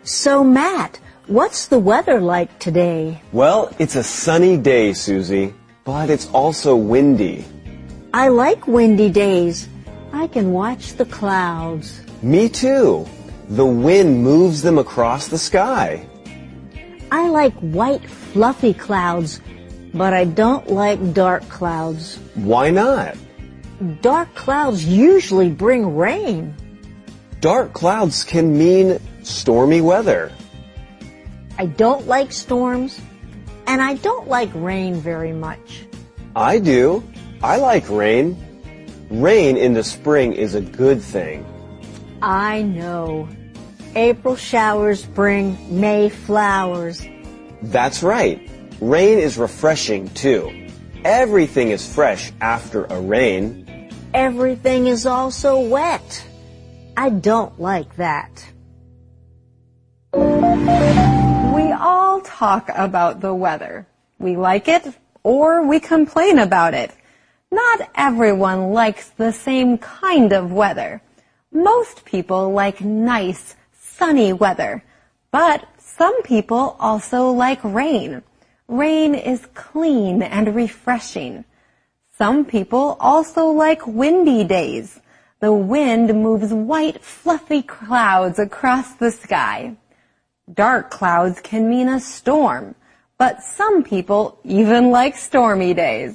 So, Matt, what's the weather like today? Well, it's a sunny day, Susie, but it's also windy. I like windy days. I can watch the clouds. Me too. The wind moves them across the sky. I like white, fluffy clouds, but I don't like dark clouds. Why not? Dark clouds usually bring rain. Dark clouds can mean stormy weather. I don't like storms, and I don't like rain very much. I do. I like rain. Rain in the spring is a good thing. I know. April showers bring May flowers. That's right. Rain is refreshing too. Everything is fresh after a rain. Everything is also wet. I don't like that. We all talk about the weather. We like it or we complain about it. Not everyone likes the same kind of weather. Most people like nice, sunny weather, but some people also like rain. Rain is clean and refreshing. Some people also like windy days. The wind moves white, fluffy clouds across the sky. Dark clouds can mean a storm, but some people even like stormy days.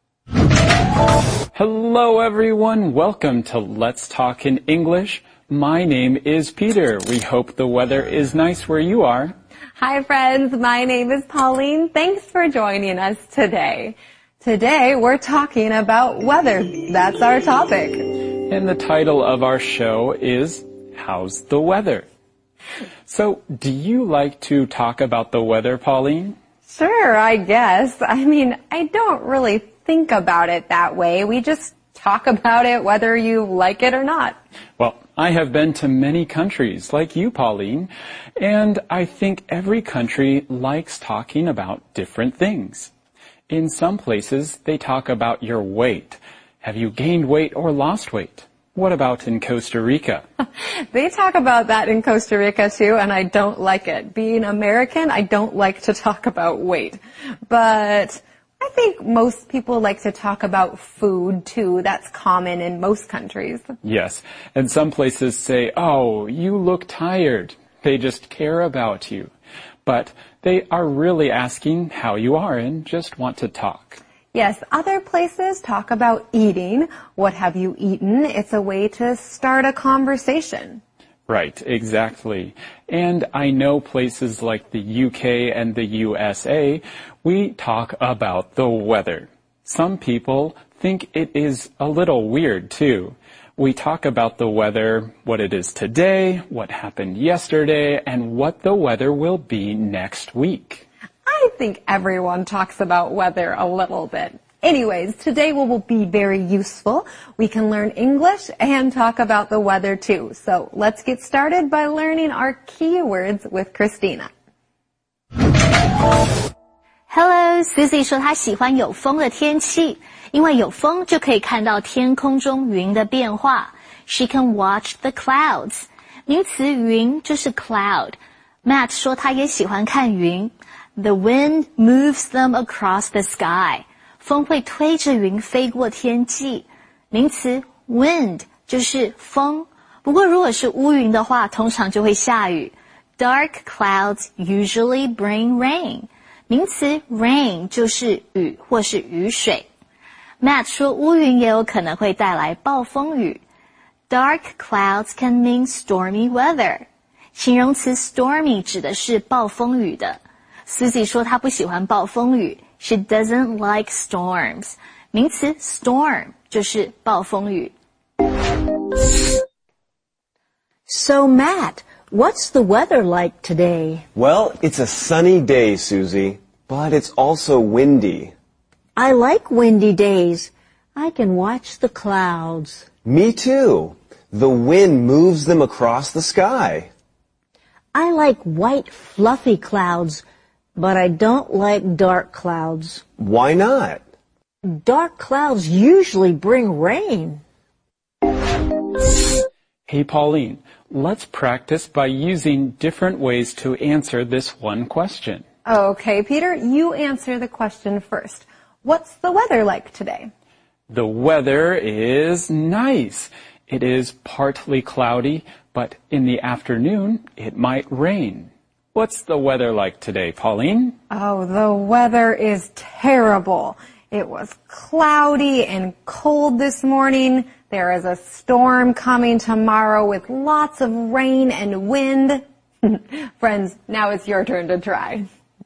Hello everyone, welcome to Let's Talk in English. My name is Peter. We hope the weather is nice where you are. Hi friends, my name is Pauline. Thanks for joining us today. Today we're talking about weather. That's our topic. And the title of our show is How's the Weather? So, do you like to talk about the weather, Pauline? Sure, I guess. I don't really think about it that way. We just talk about it whether you like it or not. Well, I have been to many countries like you, Pauline, and I think every country likes talking about different things. In some places, they talk about your weight. Have you gained weight or lost weight? What about in Costa Rica? They talk about that in Costa Rica too, and I don't like it. Being American, I don't like to talk about weight. But I think most people like to talk about food too. That's common in most countries. Yes, and some places say, oh, you look tired. They just care about you. But they are really asking how you are and just want to talk. Yes, other places talk about eating. What have you eaten? It's a way to start a conversation. Right, exactly. And I know places like the UK and the USA, we talk about the weather. Some people think it is a little weird too. We talk about the weather, what it is today, what happened yesterday, and what the weather will be next week. I think everyone talks about weather a little bit. Anyways, today will be very useful. We can learn English and talk about the weather too. So let's get started by learning our keywords with Christina. Hello, Susie 说她喜欢有风的天气，因为有风就可以看到天空中云的变化。She can watch the clouds. 名词云就是 cloud. Matt 说他也喜欢看云。The wind moves them across the sky. 风会推着云飞过天际。名词 wind 就是风。不过如果是乌云的话，通常就会下雨。Dark clouds usually bring rain. 名词 rain 就是雨或是雨水。Matt 说乌云也有可能会带来暴风雨。Dark clouds can mean stormy weather. 形容词 stormy 指的是暴风雨的。Susie 说她不喜欢暴风雨。She doesn't like storms. 名词 storm 就是暴风雨。 So, Matt, what's the weather like today? Well, it's a sunny day, Susie, but it's also windy. I like windy days. I can watch the clouds. Me too. The wind moves them across the sky. I like white, fluffy clouds, but I don't like dark clouds. Why not? Dark clouds usually bring rain. Hey, Pauline, let's practice by using different ways to answer this one question. Okay, Peter, you answer the question first. What's the weather like today? The weather is nice. It is partly cloudy, but in the afternoon, it might rain. What's the weather like today, Pauline? Oh, the weather is terrible. It was cloudy and cold this morning. There is a storm coming tomorrow with lots of rain and wind. Friends, now it's your turn to try.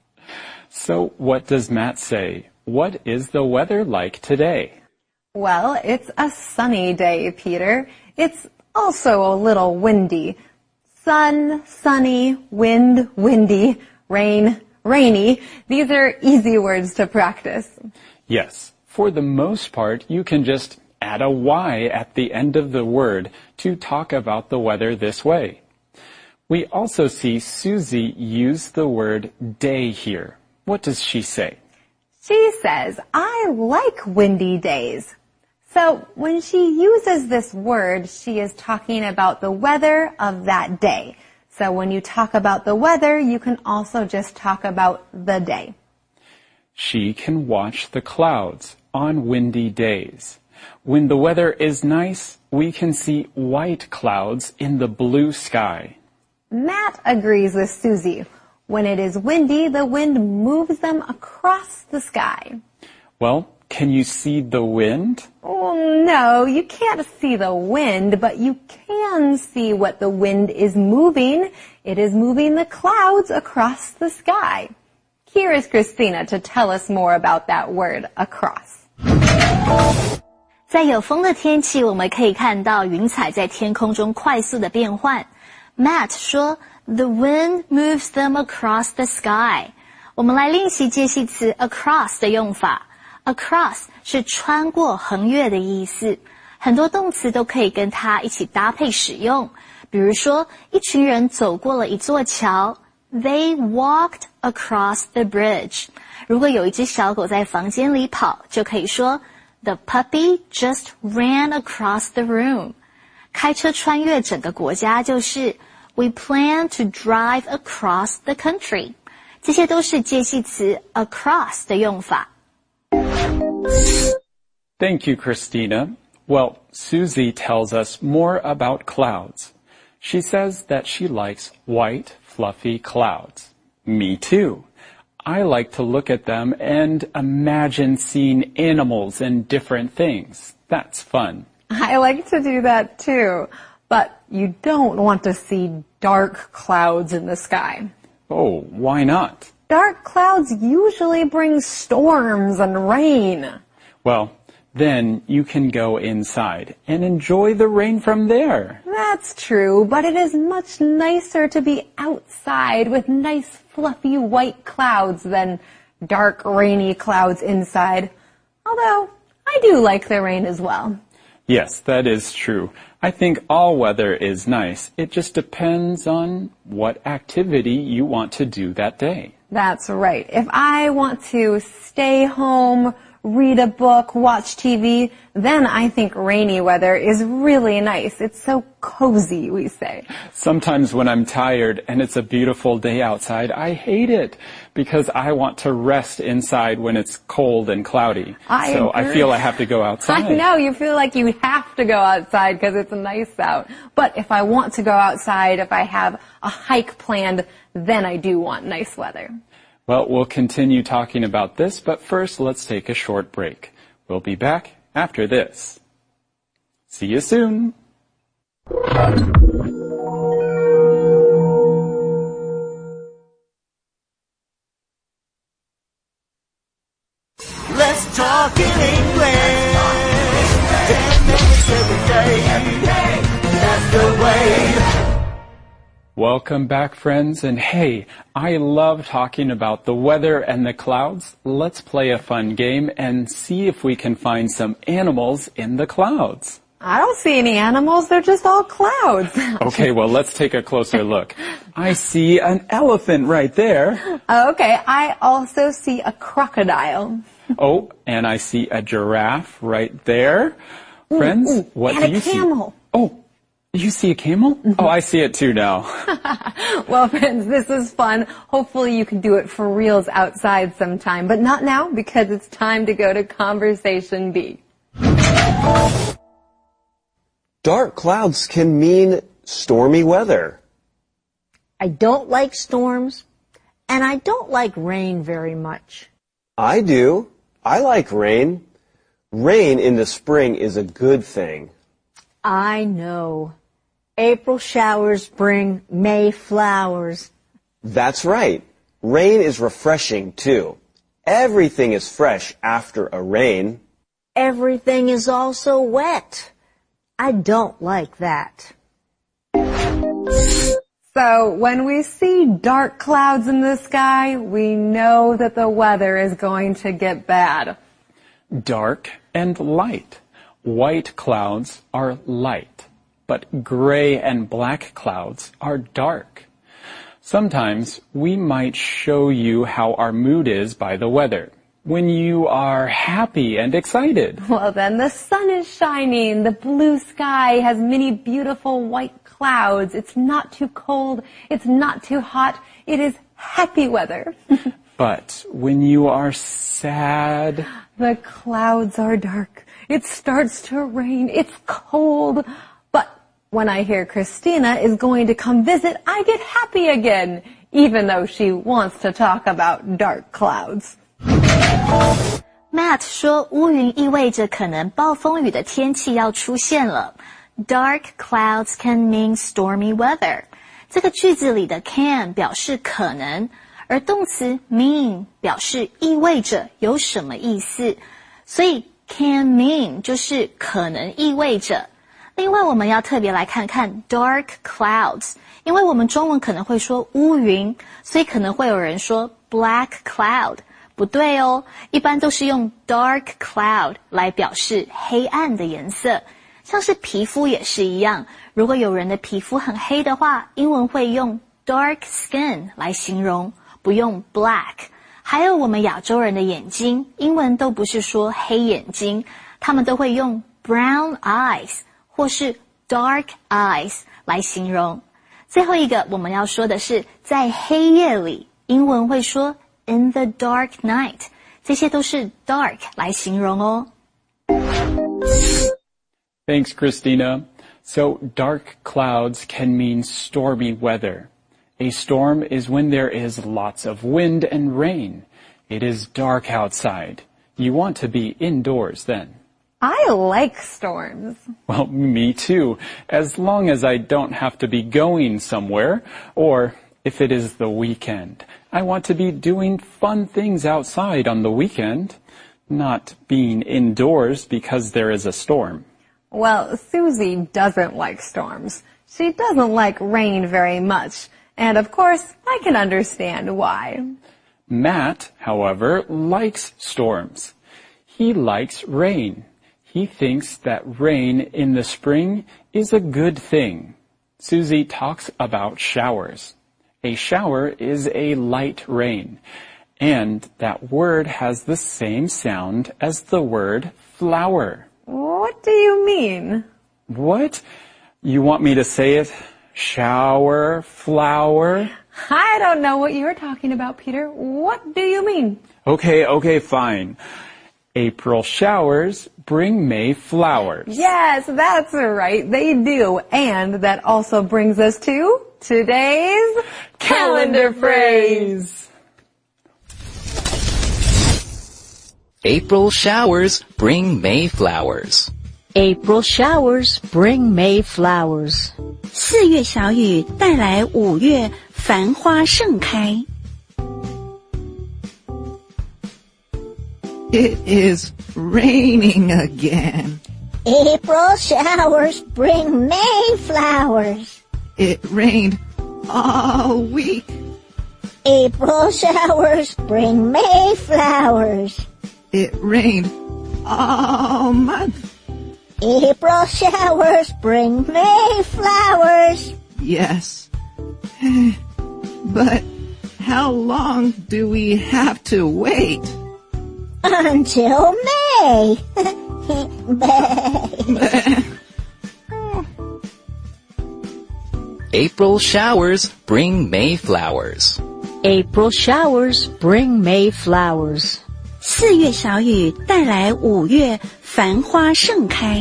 So what does Matt say? What is the weather like today? Well, it's a sunny day, Peter. It's also a little windy. Sun, sunny, wind, windy, rain, rainy. These are easy words to practice. Yes, for the most part, you can just add a Y at the end of the word to talk about the weather this way. We also see Susie use the word day here. What does she say? She says, I like windy days. So when she uses this word, she is talking about the weather of that day. So when you talk about the weather, you can also just talk about the day. She can watch the clouds on windy days. When the weather is nice, we can see white clouds in the blue sky. Matt agrees with Susie. When it is windy, the wind moves them across the sky. Well, can you see the wind? Oh, no, you can't see the wind, but you can see what the wind is moving. It is moving the clouds across the sky. Here is Christina to tell us more about that word, across. 在有风的天气，我们可以看到云彩在天空中快速的变换。Matt 说 The wind moves them across the sky. 我们来练习介系词 across 的用法。Across 是穿过、横越的意思，很多动词都可以跟它一起搭配使用。比如说，一群人走过了一座桥 ，They walked across the bridge. 如果有一只小狗在房间里跑，就可以说 The puppy just ran across the room. 开车穿越整个国家就是 We plan to drive across the country. 这些都是介系词 across 的用法。 Thank you, Christina. Well, Susie tells us more about clouds. She says that she likes white, fluffy clouds. Me too. I like to look at them and imagine seeing animals and different things. That's fun. I like to do that too, but you don't want to see dark clouds in the sky. Oh, why not? Dark clouds usually bring storms and rain. Well, then you can go inside and enjoy the rain from there. That's true, but it is much nicer to be outside with nice fluffy white clouds than dark rainy clouds inside. Although, I do like the rain as well. Yes, that is true. I think all weather is nice. It just depends on what activity you want to do that day. That's right. If I want to stay home, read a book, watch TV, then I think rainy weather is really nice. It's so cozy, we say. Sometimes when I'm tired and it's a beautiful day outside, I hate it because I want to rest inside when it's cold and cloudy. So I feel I have to go outside. I know, you feel like you have to go outside because it's nice out. But if I want to go outside, if I have a hike planned, then I do want nice weather. Well, we'll continue talking about this, but first let's take a short break. We'll be back after this. See you soon. Let's talk in English. 10 minutes every day. That's the way. Welcome back, friends, and hey, I love talking about the weather and the clouds. Let's play a fun game and see if we can find some animals in the clouds. I don't see any animals, they're just all clouds. Okay, well, let's take a closer look. I see an elephant right there. Okay, I also see a crocodile. Oh, and I see a giraffe right there. Friends, what do you see? And a camel. Oh, You see a camel? Oh, I see it too now. Well, friends, this is fun. Hopefully you can do it for reals outside sometime, but not now because it's time to go to Conversation B. Dark clouds can mean stormy weather. I don't like storms, and I don't like rain very much. I do. I like rain. Rain in the spring is a good thing. I know. April showers bring May flowers. That's right. Rain is refreshing too. Everything is fresh after a rain. Everything is also wet. I don't like that. So when we see dark clouds in the sky, we know that the weather is going to get bad. Dark and light. White clouds are light, but gray and black clouds are dark. Sometimes we might show you how our mood is by the weather. When you are happy and excited. Well, then the sun is shining, the blue sky has many beautiful white clouds. It's not too cold, it's not too hot. It is happy weather. But when you are sad, the clouds are dark. It starts to rain. It's cold. But when I hear Christina is going to come visit, I get happy again, even though she wants to talk about dark clouds. Matt 说乌云意味着可能暴风雨的天气要出现了。Dark clouds can mean stormy weather. 这个句子里的 can 表示可能，而动词 mean 表示意味着有什么意思，所以 can mean 就是可能意味着。另外我们要特别来看看 dark clouds， 因为我们中文可能会说乌云，所以可能会有人说 black cloud。不对哦，一般都是用 dark cloud 来表示黑暗的颜色，像是皮肤也是一样，如果有人的皮肤很黑的话，英文会用 dark skin 来形容，不用 black。还有我们亚洲人的眼睛，英文都不是说黑眼睛，他们都会用 brown eyes 或是 dark eyes 来形容。最后一个我们要说的是在黑夜里，英文会说In the dark night， 这些都是 dark 来形容哦。 Thanks, Christina. So dark clouds can mean stormy weather. A storm is when there is lots of wind and rain. It is dark outside. You want to be indoors then. I like storms. Well, me too, as long as I don't have to be going somewhere, or if it is the weekend. I want to be doing fun things outside on the weekend, not being indoors because there is a storm. Well, Susie doesn't like storms. She doesn't like rain very much. And of course, I can understand why. Matt, however, likes storms. He likes rain. He thinks that rain in the spring is a good thing. Susie talks about showers. A shower is a light rain, and that word has the same sound as the word flower. What do you mean? What? You want me to say it? Shower, flower? I don't know what you're talking about, Peter. What do you mean? Okay, fine. April showers bring May flowers. Yes, that's right. They do. And that also brings us to today's calendar phrase. April showers bring May flowers. April showers bring May flowers. 4月小雨带来5月繁花盛开。 It is raining again. April showers bring May flowers. It rained all week. April showers bring May flowers. It rained all month. April showers bring May flowers. Yes. But how long do we have to wait? Until May. April showers bring May flowers. April showers bring May flowers. 4月小雨带来5月繁花盛开。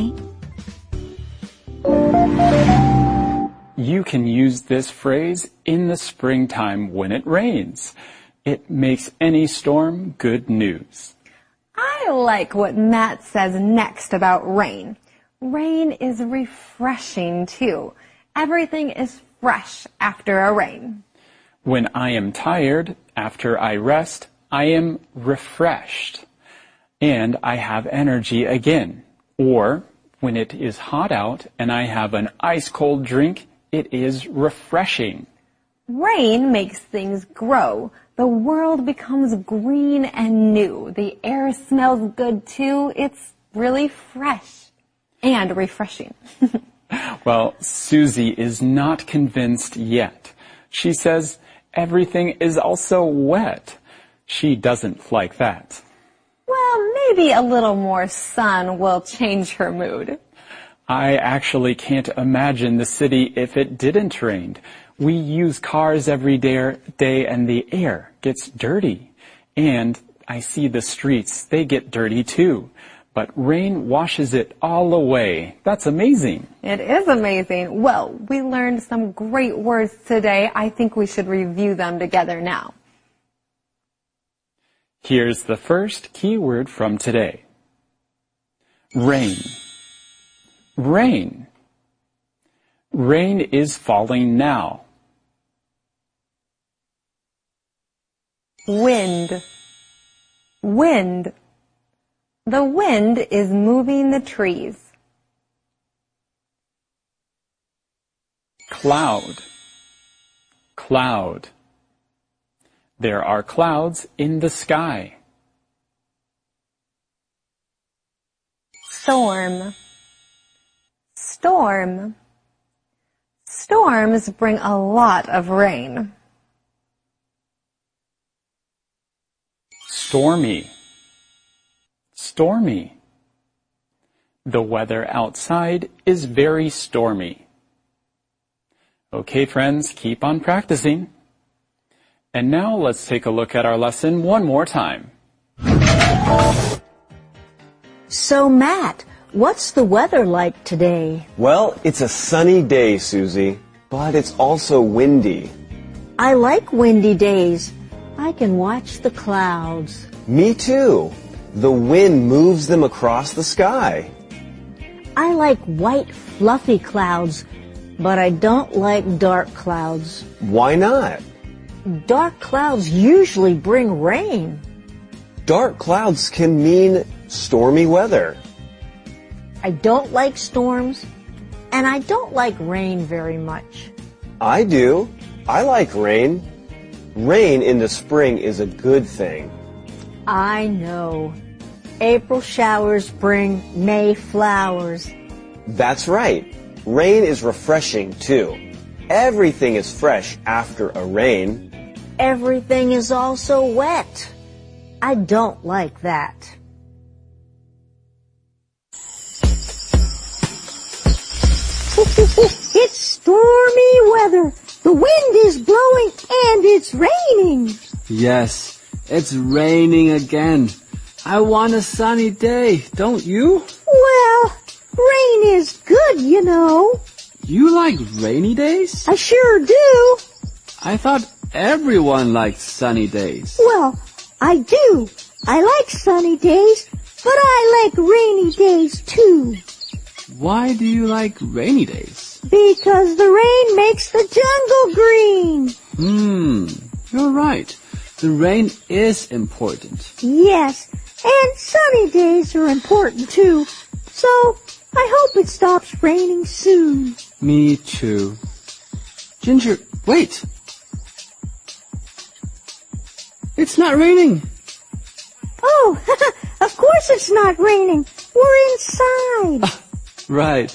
You can use this phrase in the springtime when it rains. It makes any storm good news. I like what Matt says next about rain. Rain is refreshing too. Everything is fresh after a rain. When I am tired, after I rest, I am refreshed. And I have energy again. Or, when it is hot out and I have an ice-cold drink, it is refreshing. Rain makes things grow. The world becomes green and new. The air smells good too. It's really fresh and refreshing. Well, Susie is not convinced yet. She says everything is also wet. She doesn't like that. Well, maybe a little more sun will change her mood. I actually can't imagine the city if it didn't rain. We use cars every day and the air gets dirty. And I see the streets, they get dirty too. But rain washes it all away. That's amazing. It is amazing. Well, we learned some great words today. I think we should review them together now. Here's the first keyword from today. Rain. Rain. Rain is falling now. Wind. Wind. The wind is moving the trees. Cloud. Cloud. There are clouds in the sky. Storm. Storm. Storms bring a lot of rain. Stormy. Stormy. The weather outside is very stormy. Okay, friends, keep on practicing. And now let's take a look at our lesson one more time. So, Matt, what's the weather like today? Well, it's a sunny day, Susie, but it's also windy. I like windy days. I can watch the clouds. Me too. The wind moves them across the sky. I like white, fluffy clouds, but I don't like dark clouds. Why not? Dark clouds usually bring rain. Dark clouds can mean stormy weather. I don't like storms, and I don't like rain very much. I do. I like rain. Rain in the spring is a good thing. I know. April showers bring May flowers. That's right. Rain is refreshing too. Everything is fresh after a rain. Everything is also wet. I don't like that. It's stormy weather. The wind is blowing and it's raining. Yes, it's raining again. I want a sunny day, don't you? Well, rain is good, you know. You like rainy days? I sure do. I thought everyone liked sunny days. Well, I do. I like sunny days, but I like rainy days too. Why do you like rainy days? Because the rain makes the jungle green. You're right. The rain is important. Yes, and sunny days are important too. So, I hope it stops raining soon. Me too. Ginger, wait. It's not raining. Oh, of course it's not raining. We're inside. Right.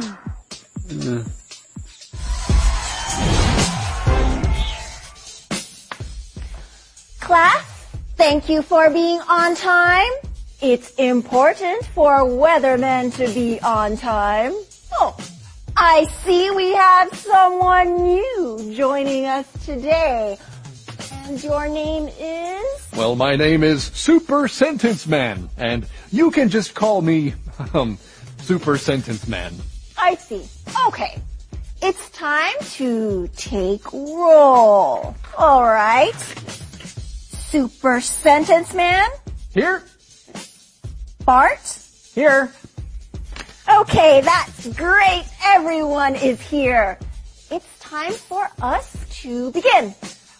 Class, thank you for being on time. It's important for weathermen to be on time. Oh, I see we have someone new joining us today. And your name is? Well, my name is Super Sentence Man, and you can just call me, Super Sentence Man. I see. Okay. It's time to take roll. All right. Super Sentence Man? Here? Bart? Here. Okay, that's great. Everyone is here. It's time for us to begin.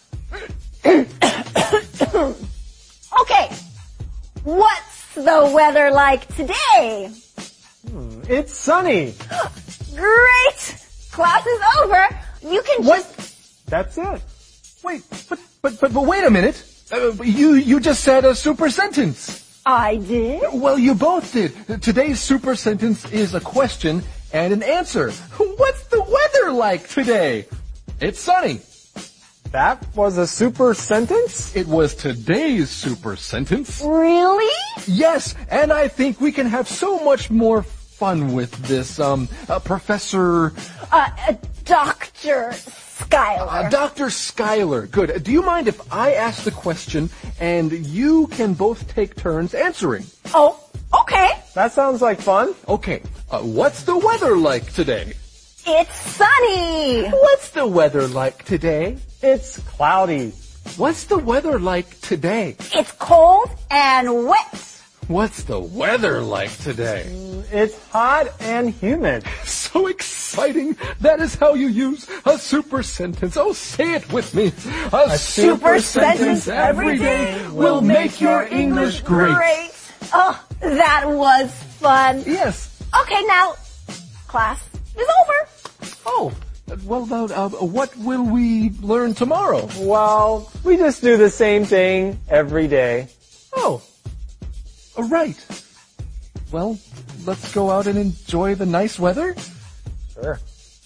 Okay. What's the weather like today? It's sunny. Great. Class is over. You can just... That's it. Wait, but wait a minute. You just said a super sentence. I did? Well, you both did. Today's super sentence is a question and an answer. What's the weather like today? It's sunny. That was a super sentence? It was today's super sentence. Really? Yes, and I think we can have so much more fun with this, Professor... Dr. Schuyler. Dr. Schuyler. Good. Do you mind if I ask the question and you can both take turns answering? Oh, okay. That sounds like fun. Okay. What's the weather like today? It's sunny. What's the weather like today? It's cloudy. What's the weather like today? It's cold and wet. What's the weather like today? It's hot and humid. So exciting. That is how you use a super sentence. Oh, say it with me. A super sentence every day will make your English great. Oh, that was fun. Yes. Okay, now, class is over. Oh, well, what will we learn tomorrow? Well, we just do the same thing every day. Oh, right. Well, let's go out and enjoy the nice weather. Sure.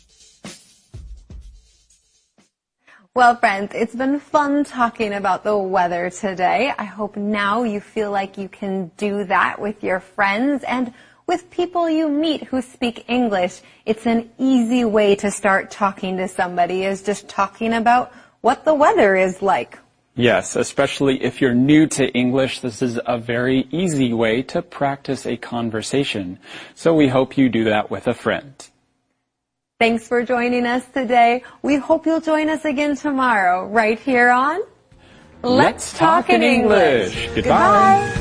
Well, friends, it's been fun talking about the weather today. I hope now you feel like you can do that with your friends and with people you meet who speak English. It's an easy way to start talking to somebody, is just talking about what the weather is like. Yes, especially if you're new to English, this is a very easy way to practice a conversation. So we hope you do that with a friend. Thanks for joining us today. We hope you'll join us again tomorrow, right here on Let's Talk in English. Goodbye.